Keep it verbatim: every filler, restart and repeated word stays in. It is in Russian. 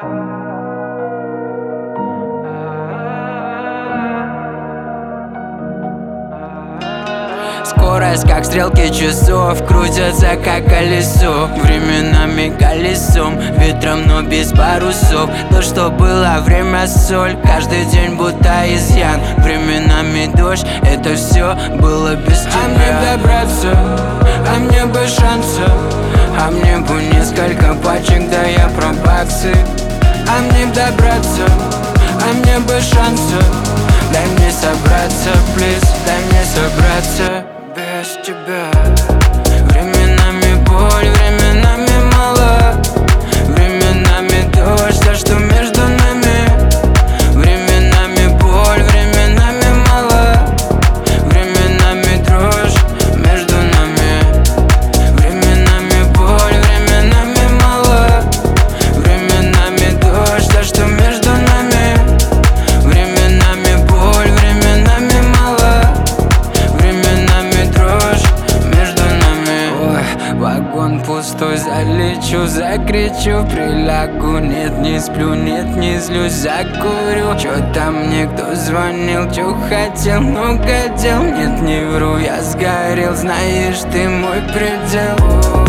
Скорость, как стрелки часов, крутятся как колесо. Временами колесом, ветром, но без парусов. То, что было время соль, каждый день будто изъян. Временами дождь, это все было без тебя. А мне добраться, а мне бы шанса, а мне бы несколько пачек, да я про баксы. А мне добраться, а мне бы шанса, дай мне собраться, плиз, дай мне собраться. Без тебя временами боль, временами мало, временами дождь, то, что между нами. Временами боль, временами мало, временами дрожь между нами. Временами боль, временами мало, временами дождь, то, что между нами. Временами боль, временами мало, временами дрожь между нами. Ой, вагон пустой, залечу, закричу, прилягу. Нет, не сплю, нет, не злюсь, закурю. Чё там мне кто звонил, чё хотел, много дел. Нет, не вру, я сгорел, знаешь, ты мой предел.